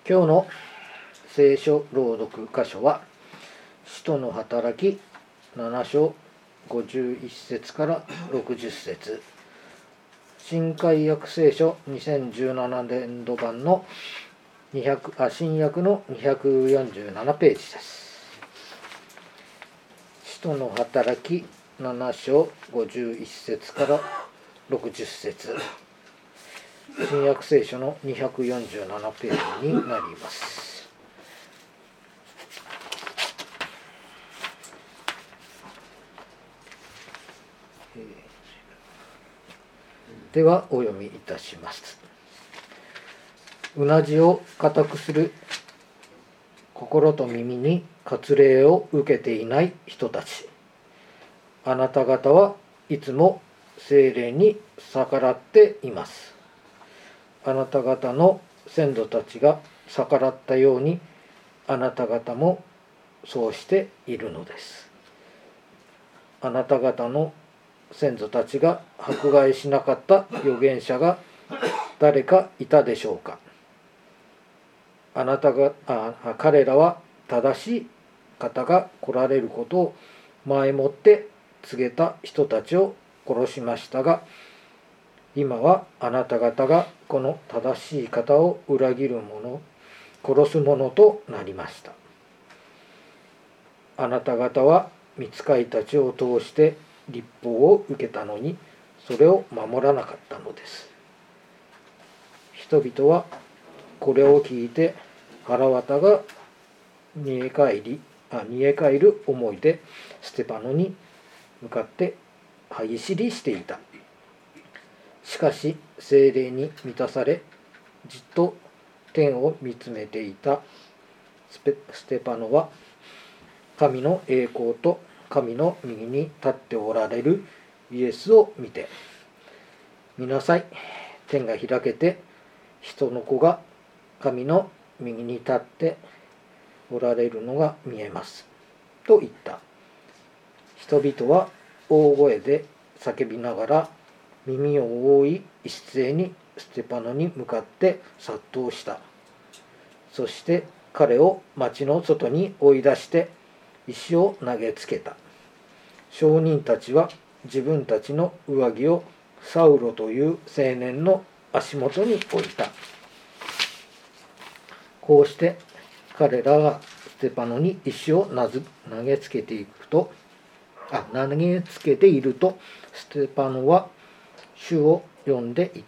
今日の聖書朗読箇所は使徒の働き7章51節から60節、新海訳聖書2017年度版の新訳の247ページです。使徒の働き7章51節から60節、新約聖書の247ページになります。ではお読みいたします。うなじを固くする心と耳に割礼を受けていない人たち、あなた方はいつも聖霊に逆らっています。あなた方の先祖たちが逆らったようにあなた方もそうしているのです。あなた方の先祖たちが迫害しなかった預言者が誰かいたでしょうか。彼らは正しい方が来られることを前もって告げた人たちを殺しましたが、今はあなた方がこの正しい方を裏切る者、殺す者となりました。あなた方は御使いたちを通して律法を受けたのに、それを守らなかったのです。人々はこれを聞いて腹渡が煮え返る思いでステパノに向かって歯ぎしりしていた。しかし聖霊に満たされ、じっと天を見つめていたステパノは、神の栄光と神の右に立っておられるイエスを見て、見なさい、天が開けて人の子が神の右に立っておられるのが見えますと言った。人々は大声で叫びながら耳を覆い、一斉にステパノに向かって殺到した。そして彼を町の外に追い出して石を投げつけた。証人たちは自分たちの上着をサウロという青年の足元に置いた。こうして彼らがステパノに石を投げつけていると、ステパノは主を呼んで言った。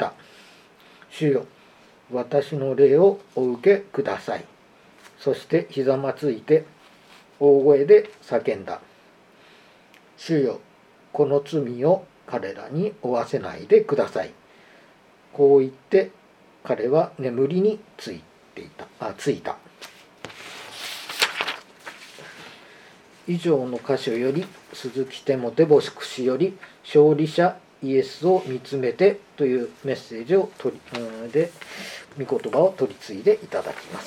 主よ、私の霊をお受けください。そしてひざまついて大声で叫んだ。主よ、この罪を彼らに負わせないでください。こう言って彼は眠りについた。以上の箇所より、鈴木テモテ牧師より勝利者イエスを見つめてというメッセージを御言葉を取り継いでいただきます。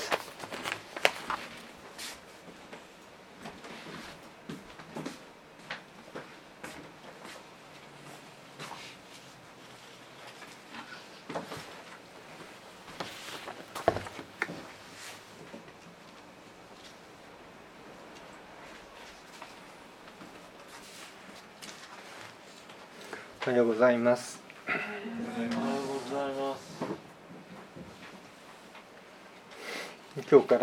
おはようございます。今日から、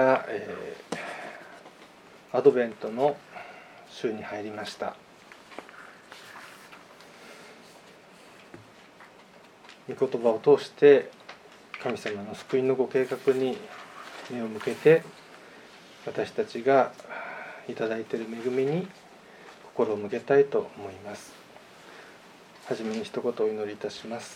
アドベントの週に入りました。御言葉を通して神様の救いのご計画に目を向けて、私たちがいただいている恵みに心を向けたいと思います。はじめに一言お祈りいたします。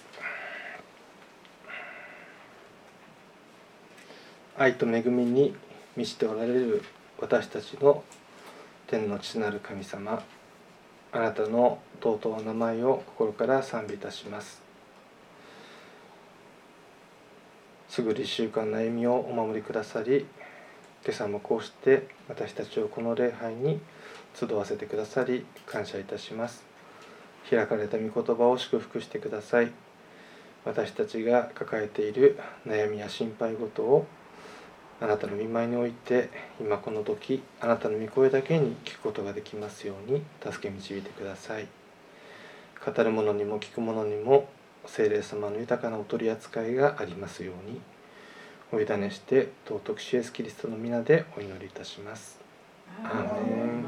愛と恵みに満ちておられる私たちの天の父なる神様、あなたの尊いお名前を心から賛美いたします。すぐる1週間の歩みをお守りくださり、今朝もこうして私たちをこの礼拝に集わせてくださり感謝いたします。開かれた御言葉を祝福してください。 私たちが抱えている悩みや心配事をあなたの御前において、今この時あなたの御声だけに聞くことができますように助け導いてください。語る者にも聞く者にも聖霊様の豊かなお取り扱いがありますようにお委ねして、尊く主イエスキリストの皆でお祈りいたします。アーメン。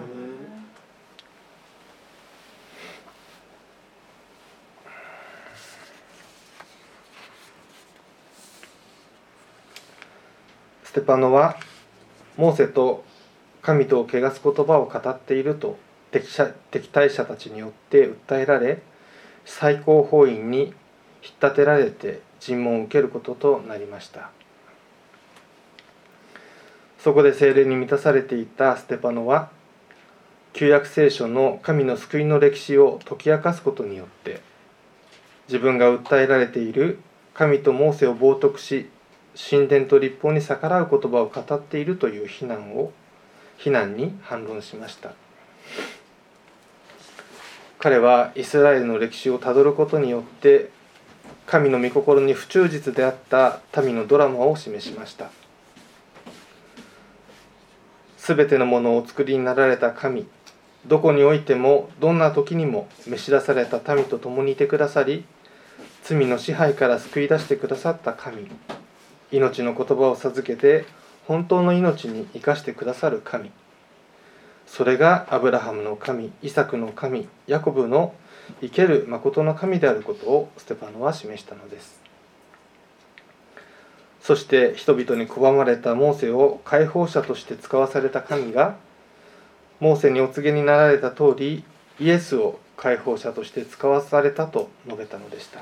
ステパノはモーセと神とを汚す言葉を語っていると敵対者たちによって訴えられ、最高法院に引っ立てられて尋問を受けることとなりました。そこで聖霊に満たされていたステパノは、旧約聖書の神の救いの歴史を解き明かすことによって、自分が訴えられている神とモーセを冒涜し、神殿と律法に逆らう言葉を語っているという非難に反論しました。彼はイスラエルの歴史をたどることによって、神の御心に不忠実であった民のドラマを示しました。すべてのものをお作りになられた神、どこにおいてもどんな時にも召し出された民と共にいてくださり、罪の支配から救い出してくださった神、命の言葉を授けて本当の命に生かしてくださる神、それがアブラハムの神、イサクの神、ヤコブの生ける誠の神であることをステパノは示したのです。そして人々に拒まれたモーセを解放者として使わされた神が、モーセにお告げになられた通り、イエスを解放者として使わされたと述べたのでした。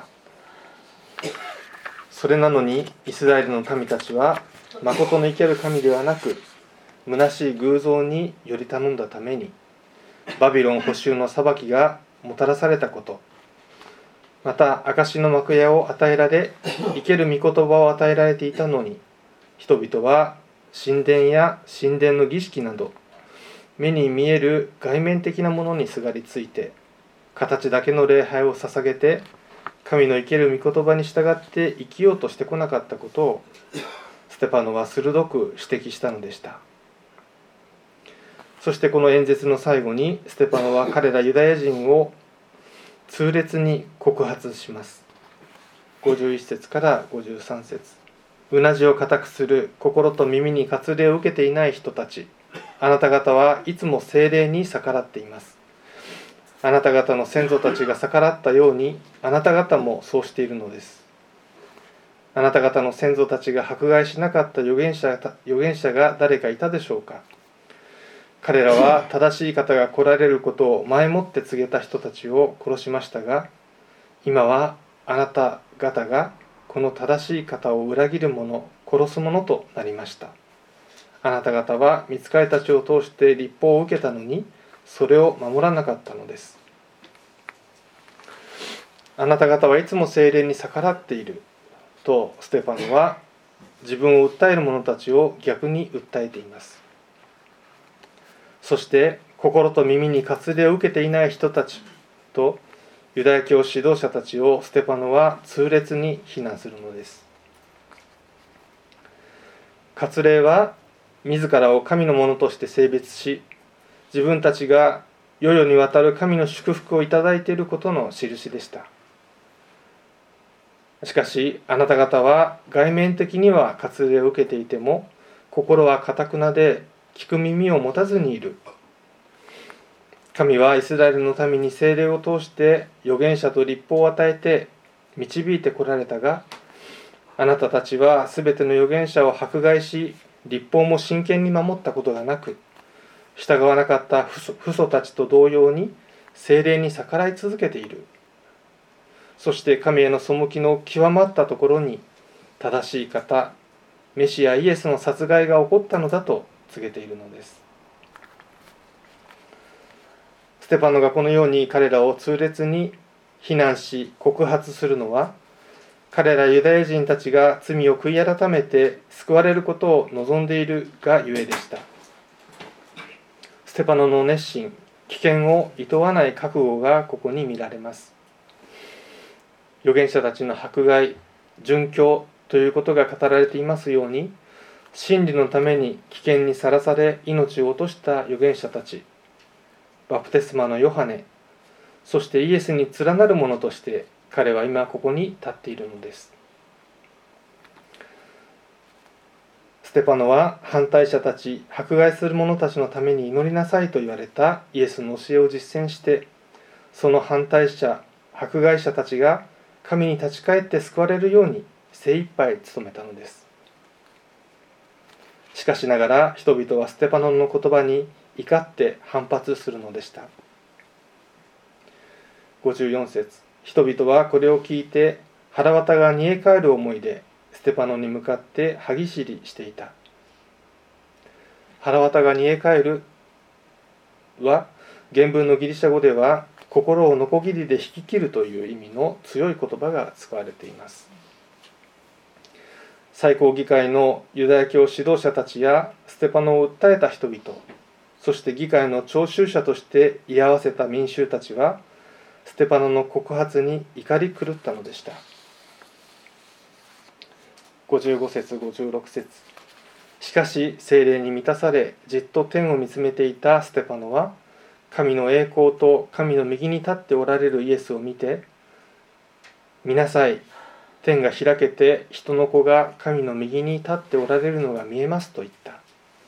それなのにイスラエルの民たちは、誠の生ける神ではなく虚しい偶像により頼んだために、バビロン捕囚の裁きがもたらされたこと、また証の幕屋を与えられ、生ける御言葉を与えられていたのに、人々は神殿や神殿の儀式など目に見える外面的なものにすがりついて、形だけの礼拝を捧げて神の生ける御言葉に従って生きようとしてこなかったことを、ステパノは鋭く指摘したのでした。そしてこの演説の最後に、ステパノは彼らユダヤ人を痛烈に告発します。51節から53節。うなじを固くする心と耳に割礼を受けていない人たち、あなた方はいつも聖霊に逆らっています。あなた方の先祖たちが逆らったように、あなた方もそうしているのです。あなた方の先祖たちが迫害しなかった預言者が誰かいたでしょうか。彼らは正しい方が来られることを前もって告げた人たちを殺しましたが、今はあなた方がこの正しい方を裏切る者、殺す者となりました。あなた方は御使いたちを通して律法を受けたのに、それを守らなかったのです。あなた方はいつも聖霊に逆らっているとステパノは自分を訴える者たちを逆に訴えています。そして心と耳に割礼を受けていない人たちとユダヤ教指導者たちをステパノは痛烈に非難するのです。割礼は自らを神のものとして性別し、自分たちが世々にわたる神の祝福をいただいていることの印でした。しかしあなた方は外面的には割礼を受けていても、心は堅くなで聞く耳を持たずにいる。神はイスラエルの民に聖霊を通して預言者と律法を与えて導いてこられたが、あなたたちはすべての預言者を迫害し、律法も真剣に守ったことがなく、従わなかった父祖たちと同様に聖霊に逆らい続けている。そして神への背きの極まったところに、正しい方、メシアイエスの殺害が起こったのだと告げているのです。ステパノがこのように彼らを痛烈に非難し告発するのは、彼らユダヤ人たちが罪を悔い改めて救われることを望んでいるがゆえでした。ステパノの熱心、危険を厭わない覚悟がここに見られます。 預言者たちの迫害、殉教ということが語られていますように、真理のために危険にさらされ命を落とした預言者たち、バプテスマのヨハネ、そしてイエスに連なる者として彼は今ここに立っているのです。ステパノは反対者たち、迫害する者たちのために祈りなさいと言われたイエスの教えを実践して、その反対者、迫害者たちが神に立ち返って救われるように精一杯努めたのです。しかしながら人々はステパノの言葉に怒って反発するのでした。54節、人々はこれを聞いて腹渡が煮え返る思いでステパノに向かって歯ぎしりしていた。腹渡が煮え返るは原文のギリシャ語では心をノコギリで引き切るという意味の強い言葉が使われています。最高議会のユダヤ教指導者たちやステパノを訴えた人々、そして議会の聴衆者として居合わせた民衆たちはステパノの告発に怒り狂ったのでした。55節56節、しかし聖霊に満たされじっと天を見つめていたステパノは神の栄光と神の右に立っておられるイエスを見て、見なさい、天が開けて人の子が神の右に立っておられるのが見えますと言った。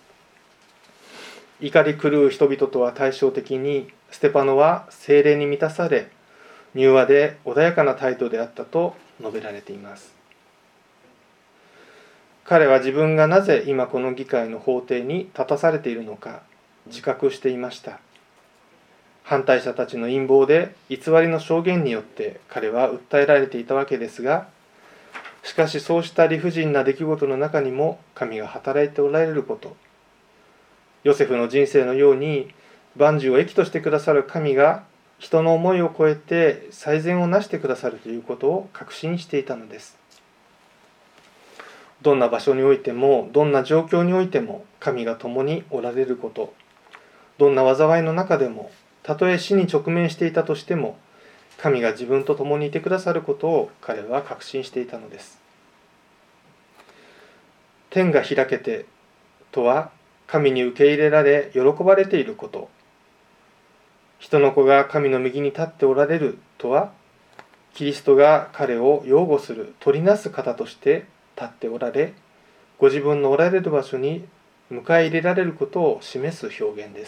怒り狂う人々とは対照的にステパノは聖霊に満たされ柔和で穏やかな態度であったと述べられています。彼は自分がなぜ今この議会の法廷に立たされているのか自覚していました。反対者たちの陰謀で偽りの証言によって彼は訴えられていたわけですが、しかしそうした理不尽な出来事の中にも神が働いておられること、ヨセフの人生のように万事を益としてくださる神が人の思いを超えて最善をなしてくださるということを確信していたのです。どんな場所においてもどんな状況においても神が共におられること、どんな災いの中でもたとえ死に直面していたとしても神が自分と共にいてくださることを彼は確信していたのです。天が開けてとは神に受け入れられ喜ばれていること、人の子が神の右に立っておられるとはキリストが彼を擁護する取りなす方として立っておられ、ご自分のおられる場所に迎え入れられることを示す表現です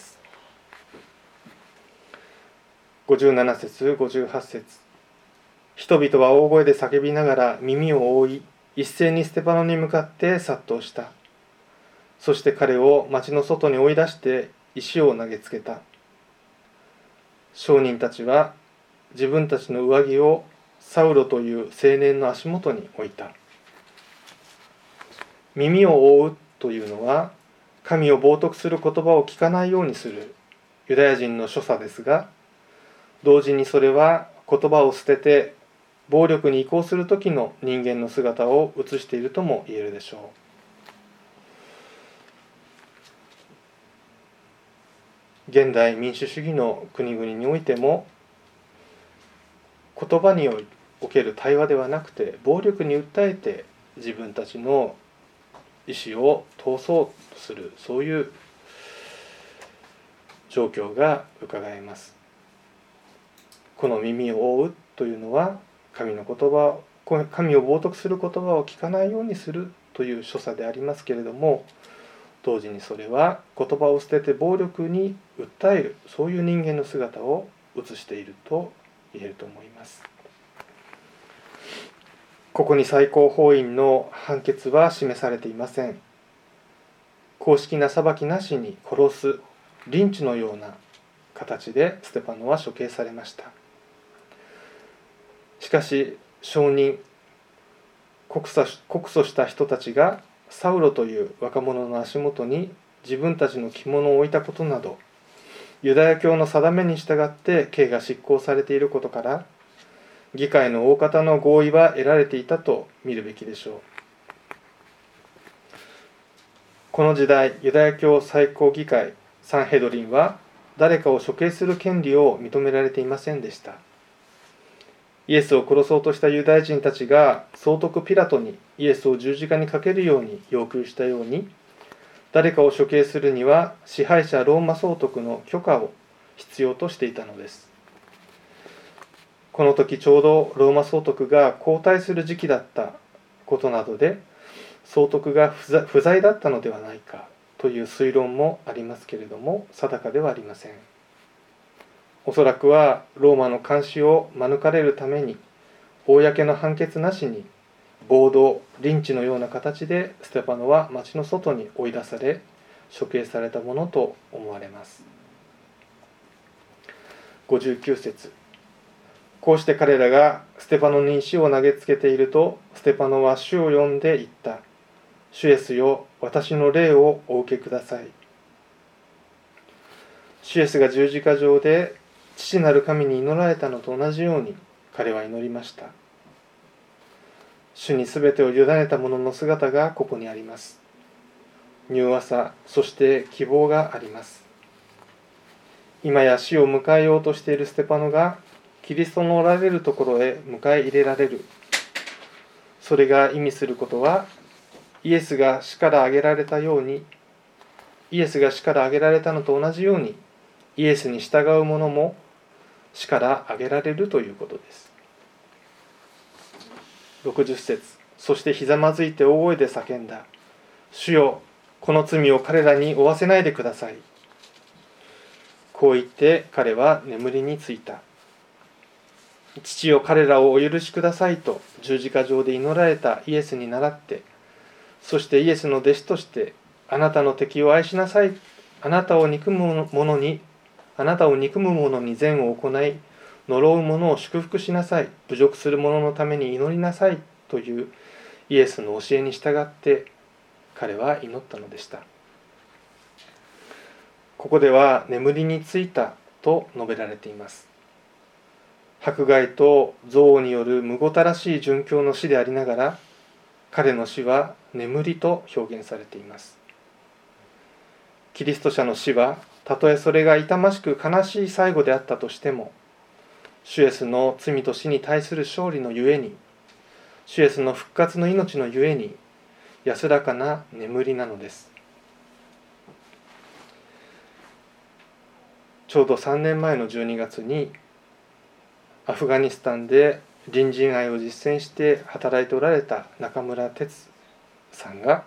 。57節58節、人々は大声で叫びながら耳を覆い一斉にステパノに向かって殺到した。そして彼を町の外に追い出して石を投げつけた。商人たちは自分たちの上着をサウロという青年の足元に置いた。耳を覆うというのは神を冒涜する言葉を聞かないようにするユダヤ人の所作ですが、同時にそれは言葉を捨てて暴力に移行する時の人間の姿を映しているとも言えるでしょう。現代民主主義の国々においても言葉における対話ではなくて暴力に訴えて自分たちの意思を通そうとする、そういう状況がうかがえます。この耳を覆うというのは神を冒涜する言葉を聞かないようにするという所作でありますけれども、同時にそれは言葉を捨てて暴力に訴える、そういう人間の姿を映していると言えると思います。ここに最高法院の判決は示されていません。公式な裁きなしに殺す、リンチのような形でステパノは処刑されました。しかし証人、告訴した人たちがサウロという若者の足元に自分たちの着物を置いたことなど、ユダヤ教の定めに従って刑が執行されていることから、議会の大方の合意は得られていたと見るべきでしょう。この時代、ユダヤ教最高議会サンヘドリンは誰かを処刑する権利を認められていませんでした。 イエスを殺そうとしたユダヤ人たちが総督ピラトにイエスを十字架にかけるように要求したように、誰かを処刑するには支配者ローマ総督の許可を必要としていたのです。この時ちょうどローマ総督が交代する時期だったことなどで、総督が不在だったのではないかという推論もありますけれども、定かではありません。おそらくはローマの監視を免れるために、公の判決なしに暴動、リンチのような形でステパノは町の外に追い出され、処刑されたものと思われます。59節。こうして彼らがステパノに石を投げつけていると、ステパノは主を呼んで言った。主イエスよ、私の霊をお受けください。主イエスが十字架上で父なる神に祈られたのと同じように彼は祈りました。主にすべてを委ねた者の姿がここにあります。柔和さ、そして希望があります。今や死を迎えようとしているステパノがキリストのおられるところへ迎え入れられる。それが意味することは、イエスが死から挙げられたように、イエスが死から挙げられたのと同じように、イエスに従う者も死から挙げられるということです。60節。そしてひざまずいて大声で叫んだ。主よ、この罪を彼らに負わせないでください。こう言って彼は眠りについた。父よ、彼らをお許しくださいと十字架上で祈られたイエスに倣って、そしてイエスの弟子として、あなたの敵を愛しなさい。あなたを憎む者に善を行い、呪う者を祝福しなさい。侮辱する者のために祈りなさい。というイエスの教えに従って彼は祈ったのでした。ここでは眠りについたと述べられています。迫害と憎悪によるむごたらしい殉教の死でありながら、彼の死は眠りと表現されています。キリスト者の死は、たとえそれが痛ましく悲しい最後であったとしても、主イエスの罪と死に対する勝利のゆえに、主イエスの復活の命のゆえに、安らかな眠りなのです。ちょうど3年前の12月に、アフガニスタンで隣人愛を実践して働いておられた中村哲さんが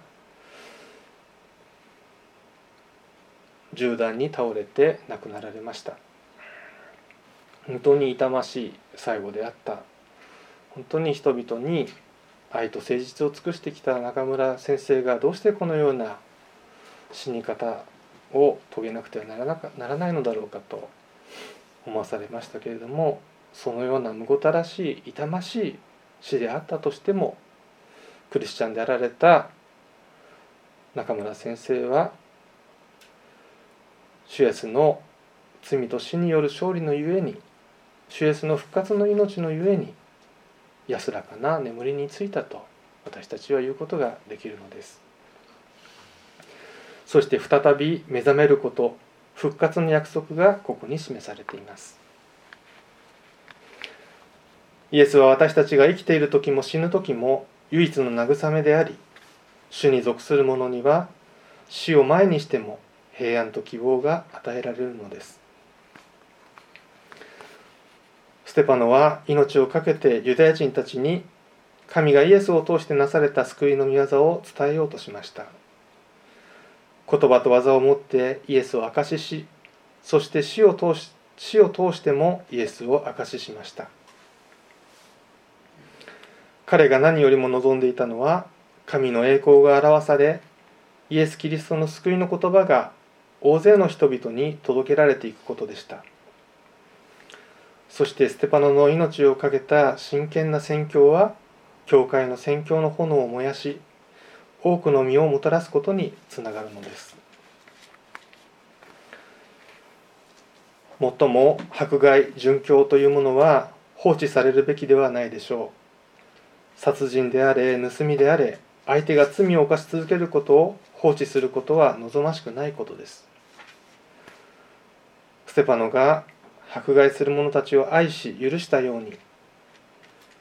銃弾に倒れて亡くなられました。本当に痛ましい最後であった。本当に人々に愛と誠実を尽くしてきた中村先生がどうしてこのような死に方を遂げなくてはならないのだろうかと思わされましたけれども、そのようなむごたらしい痛ましい死であったとしても、クリスチャンであられた中村先生は主イエスの罪と死による勝利のゆえに、主イエスの復活の命のゆえに安らかな眠りについたと私たちは言うことができるのです。そして再び目覚めること、復活の約束がここに示されています。イエスは私たちが生きている時も死ぬ時も唯一の慰めであり、主に属する者には死を前にしても平安と希望が与えられるのです。ステパノは命を懸けてユダヤ人たちに神がイエスを通してなされた救いの御業を伝えようとしました。言葉と技をもってイエスを証しし、そして死を通してもイエスを証ししました。彼が何よりも望んでいたのは、神の栄光が表され、イエス・キリストの救いの言葉が大勢の人々に届けられていくことでした。そしてステパノの命を懸けた真剣な宣教は、教会の宣教の炎を燃やし、多くの実をもたらすことにつながるのです。もっとも迫害、殉教というものは放置されるべきではないでしょう。殺人であれ、盗みであれ、相手が罪を犯し続けることを放置することは望ましくないことです。ステパノが迫害する者たちを愛し許したように、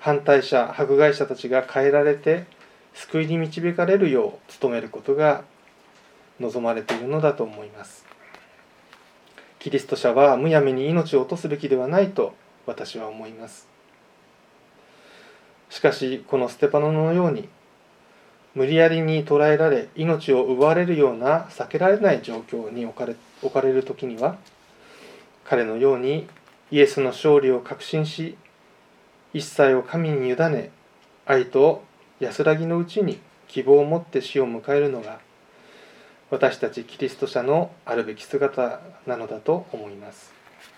反対者、迫害者たちが変えられて救いに導かれるよう努めることが望まれているのだと思います。キリスト者はむやみに命を落とすべきではないと私は思います。しかしこのステパノのように無理やりに捕らえられ命を奪われるような避けられない状況に置かれる時には、彼のようにイエスの勝利を確信し、一切を神に委ね、愛と安らぎのうちに希望を持って死を迎えるのが私たちキリスト者のあるべき姿なのだと思います。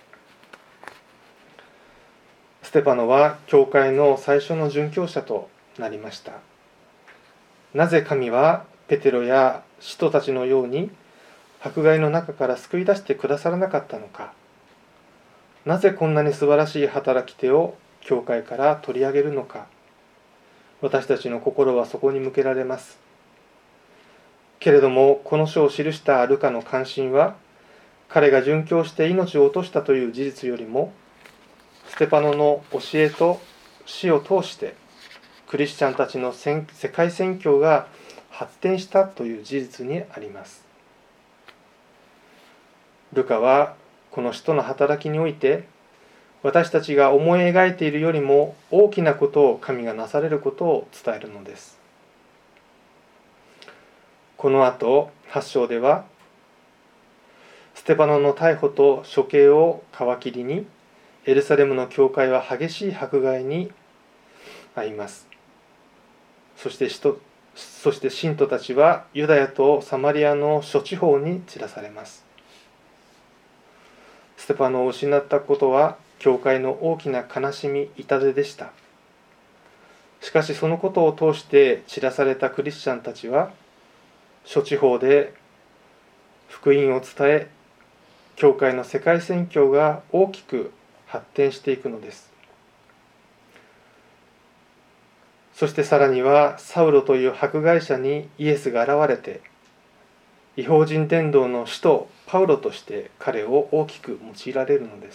ステパノは教会の最初の殉教者となりました。なぜ神はペテロや使徒たちのように迫害の中から救い出してくださらなかったのか。なぜこんなに素晴らしい働き手を教会から取り上げるのか。私たちの心はそこに向けられます。けれどもこの書を記したルカの関心は、彼が殉教して命を落としたという事実よりも、ステパノの教えと死を通してクリスチャンたちの世界宣教が発展したという事実にあります。ルカはこの使徒の働きにおいて、私たちが思い描いているよりも大きなことを神がなされることを伝えるのです。この後8章では、ステパノの逮捕と処刑を皮切りに、エルサレムの教会は激しい迫害に遭います。そして信徒たちはユダヤとサマリアの諸地方に散らされます。ステパノを失ったことは教会の大きな悲しみ、痛手でした。しかしそのことを通して散らされたクリスチャンたちは諸地方で福音を伝え、教会の世界宣教が大きく発展していくのです。そしてさらにはサウロという迫害者にイエスが現れて、異邦人伝道の使徒パウロとして彼を大きく用いられるのです。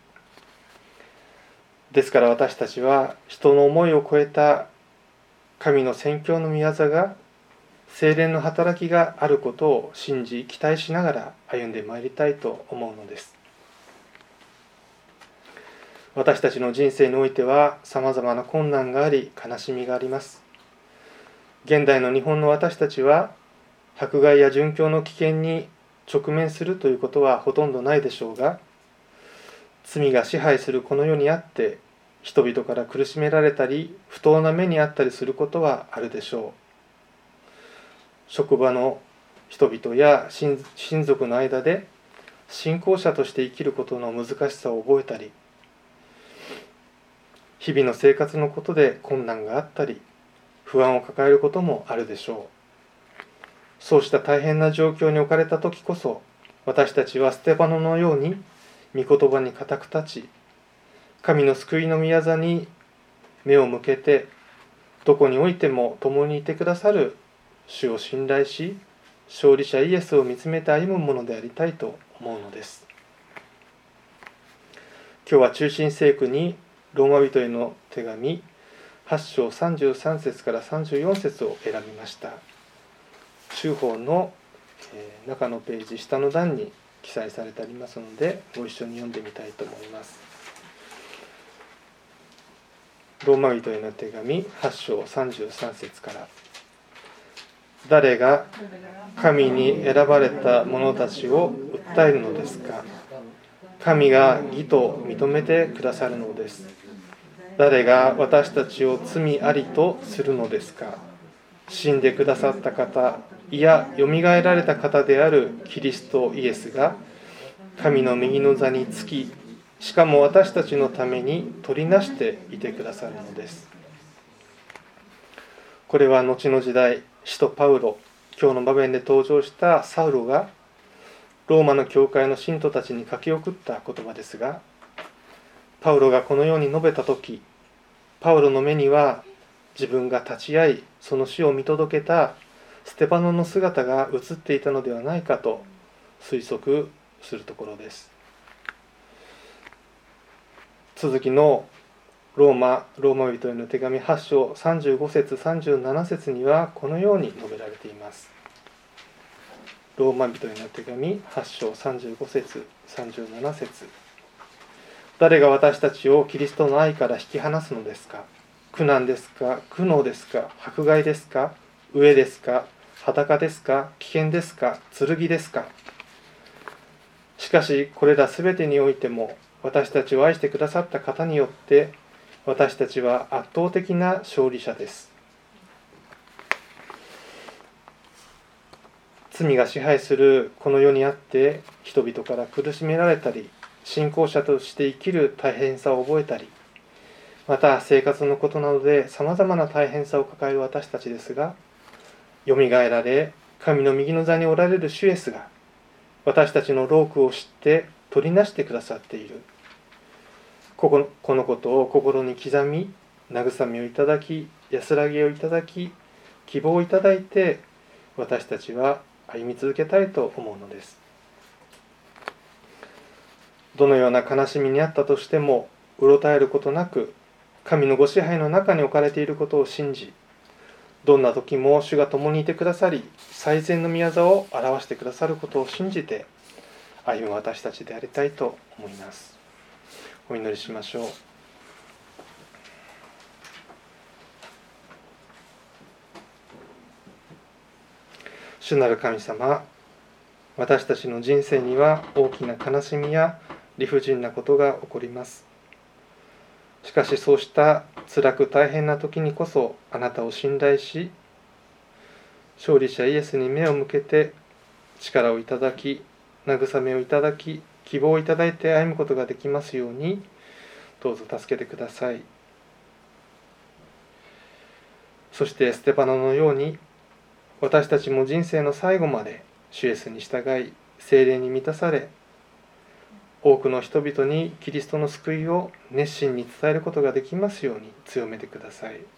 ですから私たちは人の思いを超えた神の宣教の御業が、聖霊の働きがあることを信じ期待しながら歩んでまいりたいと思うのです。私たちの人生においてはさまざまな困難があり、悲しみがあります。現代の日本の私たちは迫害や殉教の危険に直面するということはほとんどないでしょうが、罪が支配するこの世にあって人々から苦しめられたり不当な目にあったりすることはあるでしょう。職場の人々や親族の間で信仰者として生きることの難しさを覚えたり、日々の生活のことで困難があったり不安を抱えることもあるでしょう。そうした大変な状況に置かれた時こそ、私たちはステパノのように御言葉に固く立ち、神の救いの御業に目を向けて、どこにおいても共にいてくださる主を信頼し、勝利者イエスを見つめて歩むものでありたいと思うのです。今日は中心聖句にローマ人への手紙8章33節から34節を選びました。中法の中のページ下の段に記載されてありますので、ご一緒に読んでみたいと思います。ローマ人への手紙8章33節から。誰が神に選ばれた者たちを訴えるのですか。神が義と認めてくださるのです。誰が私たちを罪ありとするのですか。死んでくださった方、いやよみがえられた方であるキリストイエスが神の右の座につき、しかも私たちのために取りなしていてくださるのです。これは後の時代、使徒パウロ、今日の場面で登場したサウロがローマの教会の信徒たちに書き送った言葉ですが、パウロがこのように述べたとき、パウロの目には自分が立ち会い、その死を見届けたステパノの姿が映っていたのではないかと推測するところです。続きのローマ人への手紙8章35節37節にはこのように述べられています。ローマ人への手紙8章35節37節、誰が私たちをキリストの愛から引き離すのですか。苦難ですか、苦悩ですか、迫害ですか、飢えですか、裸ですか、危険ですか、剣ですか。しかしこれらすべてにおいても私たちを愛してくださった方によって私たちは圧倒的な勝利者です。罪が支配するこの世にあって人々から苦しめられたり、信仰者として生きる大変さを覚えたり、また生活のことなどでさまざまな大変さを抱える私たちですが、よみがえられ神の右の座におられる主イエスが私たちの労苦を知って取りなしてくださっている。このことを心に刻み、慰めをいただき、安らぎをいただき、希望をいただいて私たちは歩み続けたいと思うのです。どのような悲しみにあったとしてもうろたえることなく、神のご支配の中に置かれていることを信じ、どんな時も主が共にいてくださり、最善の御業を表してくださることを信じて歩む私たちでありたいと思います。お祈りしましょう。主なる神様、私たちの人生には大きな悲しみや理不尽なことが起こります。しかしそうした辛く大変な時にこそあなたを信頼し、勝利者イエスに目を向けて力をいただき、慰めをいただき、希望をいただいて歩むことができますように、どうぞ助けてください。そしてステパノのように、私たちも人生の最後まで主イエスに従い、聖霊に満たされ、多くの人々にキリストの救いを熱心に伝えることができますように強めてください。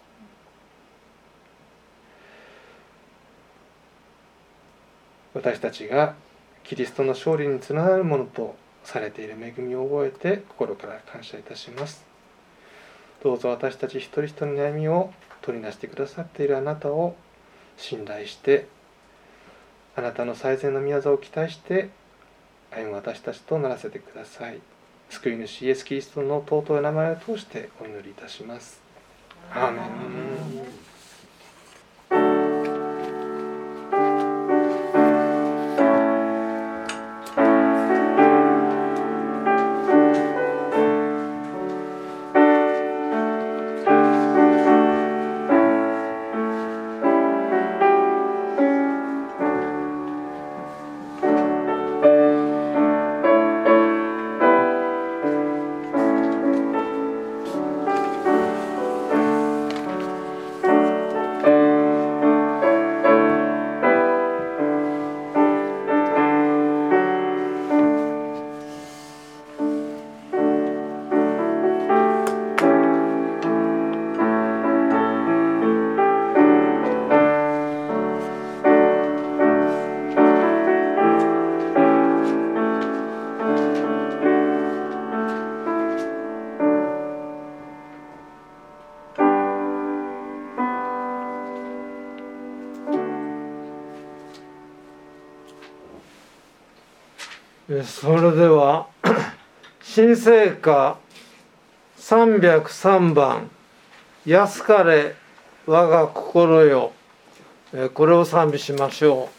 私たちがキリストの勝利につながるものとされている恵みを覚えて心から感謝いたします。どうぞ私たち一人一人の歩みを取りなしてくださっているあなたを信頼して、あなたの最善の御業を期待して歩む私たちとならせてください。救い主イエス・キリストの尊い名前を通してお祈りいたします。アーメン。 それでは新聖歌303番「安かれ我が心よ」これを賛美しましょう。